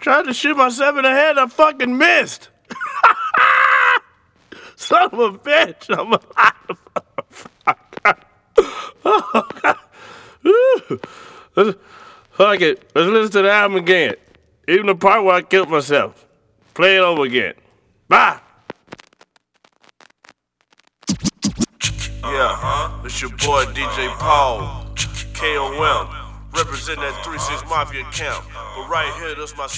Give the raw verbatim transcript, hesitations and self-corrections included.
Tried to shoot myself in the head, I fucking missed. Son of a bitch, I'm alive. Oh, God. Let's, fuck it. Let's listen to the album again. Even the part where I killed myself. Play it over again. Bye. Yeah, huh? It's your boy D J Paul, K O M, representing that three six Mafia camp. But right here, that's my